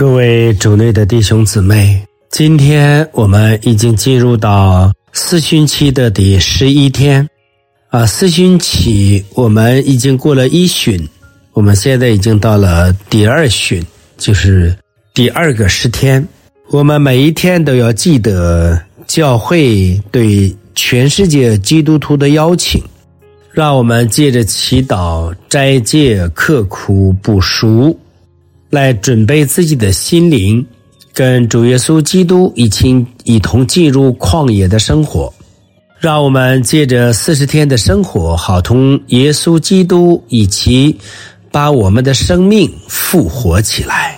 各位主内的弟兄姊妹，今天我们已经进入到四旬期的第11天四旬期我们已经过了1旬，我们现在已经到了第2旬，就是第2个10天。我们每一天都要记得教会对全世界基督徒的邀请，让我们借着祈祷、斋戒、刻苦、补赎，来准备自己的心灵，跟主耶稣基督一同进入旷野的生活。让我们借着40天的生活，好同耶稣基督一起把我们的生命复活起来。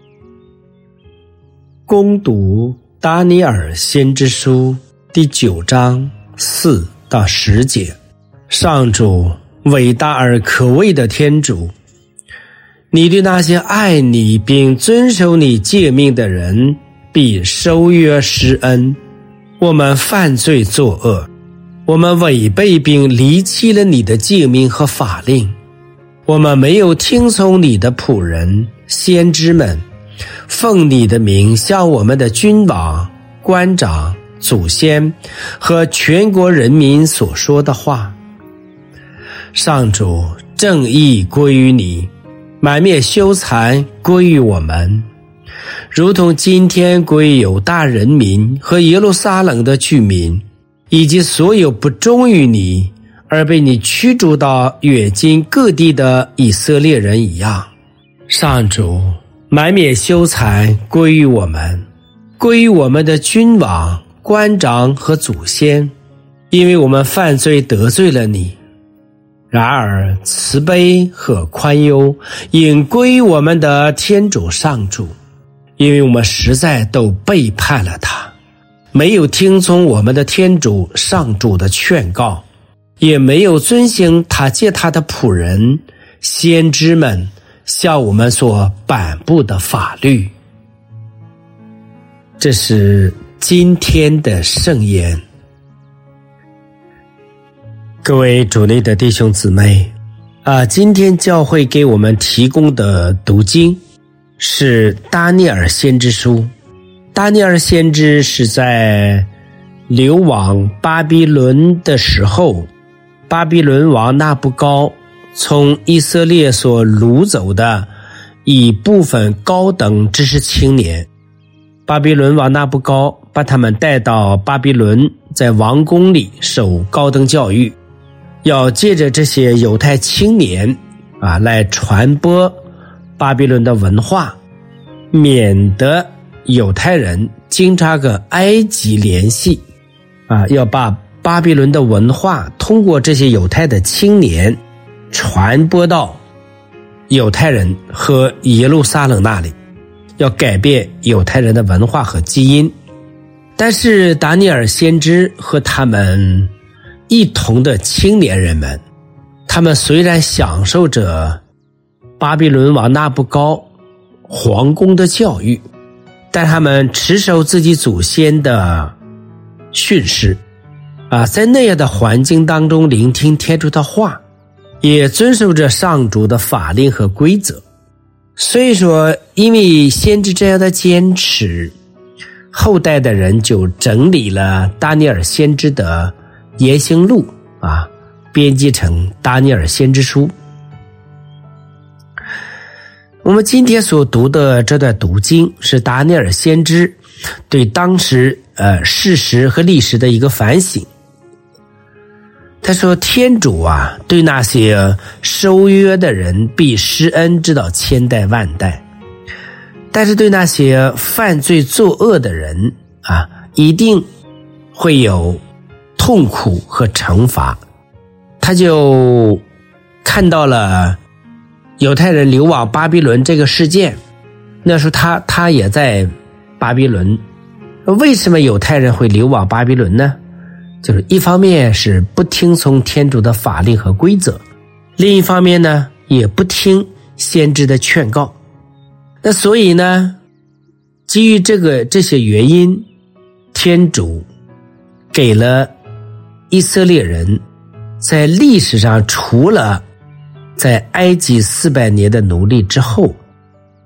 攻读达尼尔先知书第9章4到10节。上主，伟大而可畏的天主，你对那些爱你并遵守你诫命的人必收约施恩。我们犯罪作恶，我们违背并离弃了你的诫命和法令，我们没有听从你的仆人先知们奉你的名向我们的君王、官长、祖先和全国人民所说的话。上主，正义归于你，满面羞惭归于我们，如同今天归于犹大人民和耶路撒冷的居民，以及所有不忠于你而被你驱逐到远近各地的以色列人一样。上主，满面羞惭归于我们，归于我们的君王、官长和祖先，因为我们犯罪得罪了你。然而慈悲和宽宥应归于我们的天主上主，因为我们实在都背叛了他，没有听从我们的天主上主的劝告，也没有遵行他借他的仆人先知们向我们所颁布的法律。这是今天的圣言。各位主内的弟兄姊妹今天教会给我们提供的读经是达尼尔先知书。达尼尔先知是在流亡巴比伦的时候，巴比伦王纳布高从以色列所掳走的一部分高等知识青年。巴比伦王纳布高把他们带到巴比伦，在王宫里受高等教育，要借着这些犹太青年来传播巴比伦的文化，免得犹太人经常跟埃及联系要把巴比伦的文化通过这些犹太的青年传播到犹太人和耶路撒冷那里，要改变犹太人的文化和基因。但是达尼尔先知和他们一同的青年人们，他们虽然享受着巴比伦王纳布高皇宫的教育，但他们持守自己祖先的训示在那样的环境当中聆听天主的话，也遵守着上主的法令和规则。所以说，因为先知这样的坚持，后代的人就整理了达尼尔先知的言行录编辑成达尼尔先知书。我们今天所读的这段读经是达尼尔先知对当时事实和历史的一个反省。他说，天主对那些收约的人必施恩直到千代万代，但是对那些犯罪作恶的人一定会有痛苦和惩罚。他就看到了犹太人流亡巴比伦这个事件，那时候他也在巴比伦。为什么犹太人会流亡巴比伦呢？就是一方面是不听从天主的法令和规则，另一方面呢也不听先知的劝告。那所以呢，基于这些原因，天主给了以色列人在历史上除了在埃及400年的奴隶之后，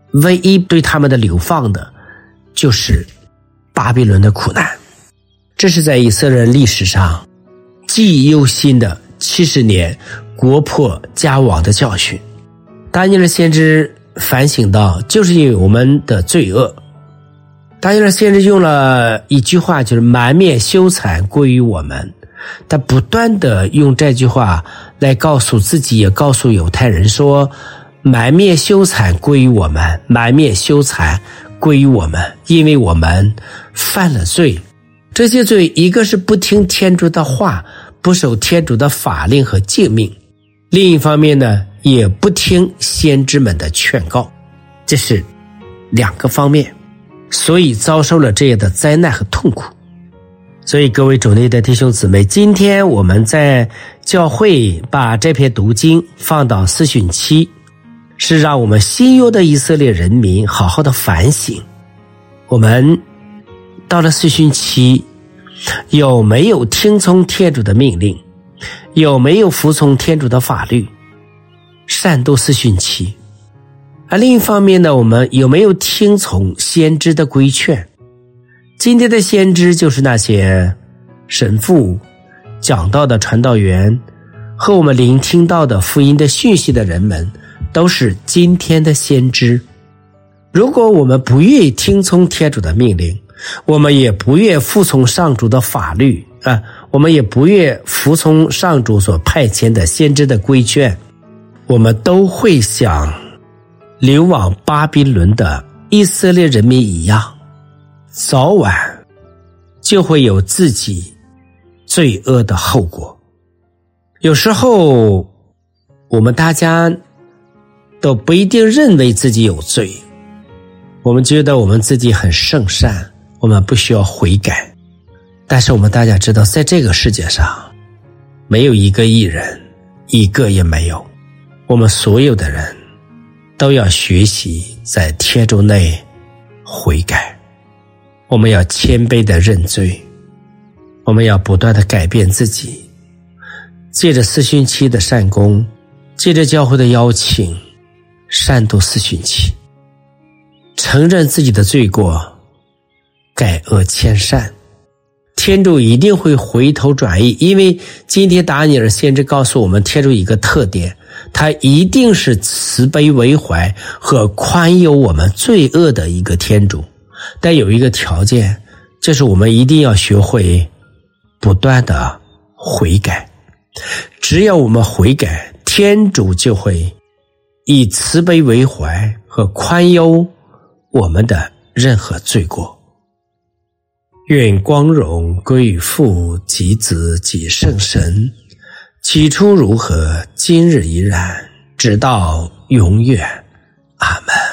唯一对他们的流放的就是巴比伦的苦难。这是在以色列人历史上记忆犹新的70年国破家亡的教训。达尼尔先知反省到，就是因为我们的罪恶。达尼尔先知用了一句话，就是满面羞惭归于我们。他不断的用这句话来告诉自己，也告诉犹太人说，满面羞惭归于我们，满面羞惭归于我们，因为我们犯了罪。这些罪，一个是不听天主的话，不守天主的法令和诫命，另一方面呢，也不听先知们的劝告，这是两个方面，所以遭受了这样的灾难和痛苦。所以各位主内的弟兄姊妹，今天我们在教会把这篇读经放到四旬期，是让我们新约的以色列人民好好的反省，我们到了四旬期有没有听从天主的命令，有没有服从天主的法律，善度四旬期。而另一方面呢，我们有没有听从先知的规劝。今天的先知就是那些神父、讲道的传道员和我们聆听到的福音的讯息的人们，都是今天的先知。如果我们不愿意听从天主的命令，我们也不愿服从上主的法律我们也不愿服从上主所派遣的先知的规劝，我们都会像流亡巴比伦的以色列人民一样，早晚就会有自己罪恶的后果。有时候我们大家都不一定认为自己有罪，我们觉得我们自己很圣善，我们不需要悔改。但是我们大家知道，在这个世界上没有一个义人，一个也没有。我们所有的人都要学习在天主内悔改，我们要谦卑的认罪，我们要不断的改变自己，借着四旬期的善功，借着教会的邀请，善度四旬期，承认自己的罪过，改恶迁善。天主一定会回头转意，因为今天达尼尔先知告诉我们，天主一个特点，他一定是慈悲为怀和宽宥我们罪恶的一个天主。但有一个条件，就是我们一定要学会不断的悔改。只要我们悔改，天主就会以慈悲为怀和宽宥我们的任何罪过。愿光荣归于父及子及圣神，起初如何，今日依然，直到永远。阿们。